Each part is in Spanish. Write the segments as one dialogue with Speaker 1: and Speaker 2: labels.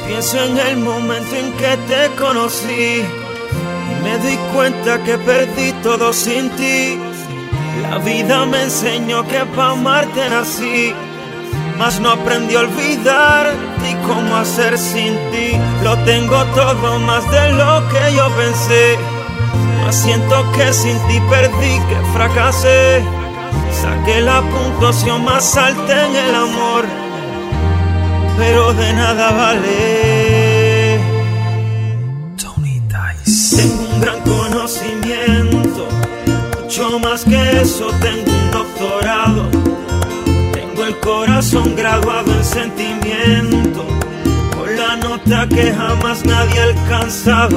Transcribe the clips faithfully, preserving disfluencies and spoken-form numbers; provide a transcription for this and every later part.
Speaker 1: Pienso en el momento en que te conocí y me di cuenta que perdí todo sin ti. La vida me enseñó que pa' amarte nací, mas no aprendí a olvidar y cómo hacer sin ti. Lo tengo todo más de lo que yo pensé, mas siento que sin ti perdí, que fracasé. Saqué la puntuación más alta en el amor, pero de nada vale. Tony Dice. Tengo un gran conocimiento, mucho más que eso, tengo un doctorado. Tengo el corazón graduado en sentimiento, con la nota que jamás nadie ha alcanzado.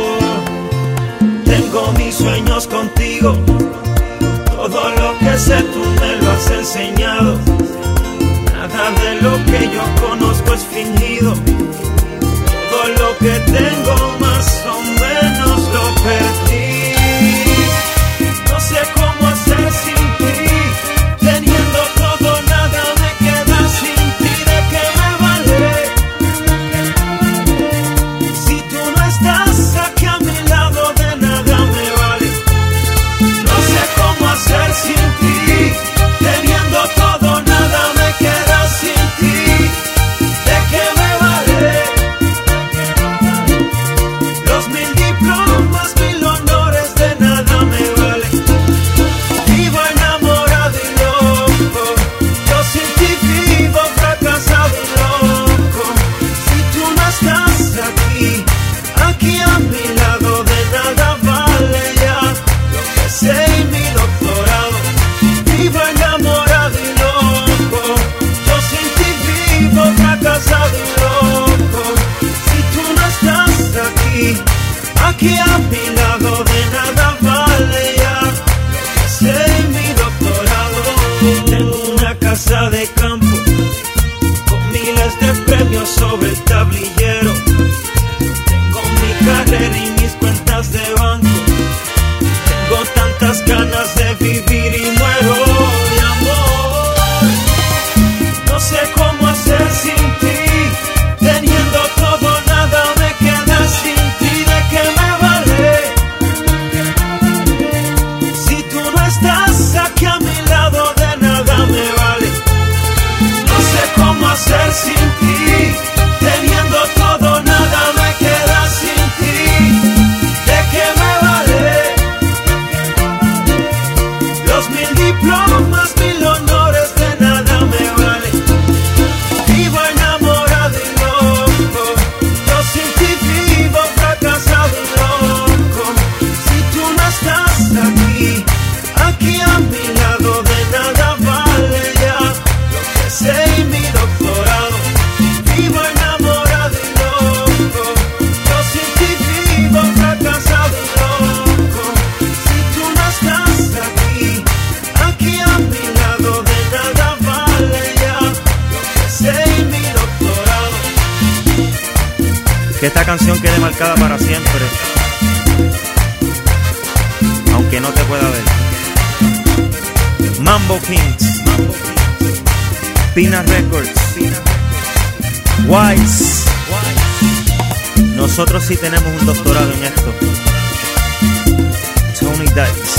Speaker 1: Tengo mis sueños contigo, todo lo que sé tú me lo has enseñado. Nada de lo que yo conozco es fingido, todo lo que tengo más o menos lo perdí. No sé cómo hacer sin ti, teniendo todo nada me queda sin ti. ¿De qué me vale si tú no estás aquí a mi lado? De nada me vale. No sé cómo hacer sin ti, teniendo todo nada me queda sin ti. ¿De qué me vale los mil diplomas, mil honores? De nada me vale. Vivo enamorado y loco, yo sin ti vivo fracasado y loco. Si tú no estás aquí, aquí a mi lado, de nada vale ya lo que sé y mi doctorado. Vivo enamorado y loco, yo sin ti vivo fracasado y loco. Si tú no estás aquí, aquí a mi lado, de nada vale ya lo que sé y mi doctorado. Tengo una casa de campo con miles de premios sobre el tablillero. Tengo mi carrera y mis cuentas de banco. Tengo tantas ganas de vivir y muero de amor. No sé cómo hacer sin ti, teniendo todo nada me queda sin ti. ¿De qué me vale si tú no estás aquí a mi lado? De nada me vale. No sé cómo hacer sin ti, teniendo todo nada me queda sin ti. ¿De qué me vale los mil diplomas, mil honores? De nada me vale. Vivo enamorado y loco, yo sin ti vivo fracasado y loco. Si tú no estás aquí, aquí a mi lado, de nada vale ya lo que sé y mi doctorado. Vivo enamorado y loco, yo sin ti vivo fracasado y loco. Si tú no estás aquí, aquí a mi lado, de nada vale ya lo que sé y mi doctorado.
Speaker 2: Que esta canción quede marcada para siempre, aunque no te pueda ver. Mambo Kings, Pina Records, Wise. Nosotros sí tenemos un doctorado en esto. Tony Dice.